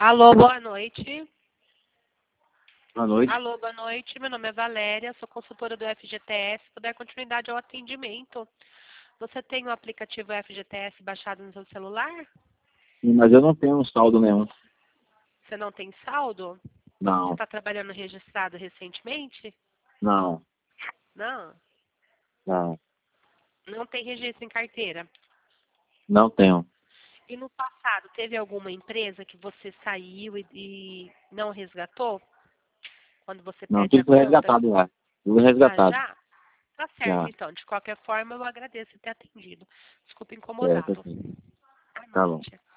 Alô, boa noite. Boa noite. Alô, boa noite. Meu nome é Valéria, sou consultora do FGTS. Vou dar continuidade ao atendimento. Você tem o aplicativo FGTS baixado no seu celular? Mas eu não tenho saldo nenhum. Você não tem saldo? Você Não, está trabalhando registrado recentemente? não, Não. não, Não tem registro em carteira. não tenho. E no passado, teve alguma empresa que você saiu e não resgatou? Quando você Não, perde a tudo foi conta? resgatado lá. Tudo Ah, resgatado. já? Tá certo, Já. então. De qualquer forma, eu agradeço ter atendido. Desculpe Certo, incomodá-lo. assim. Boa Tá bom. noite.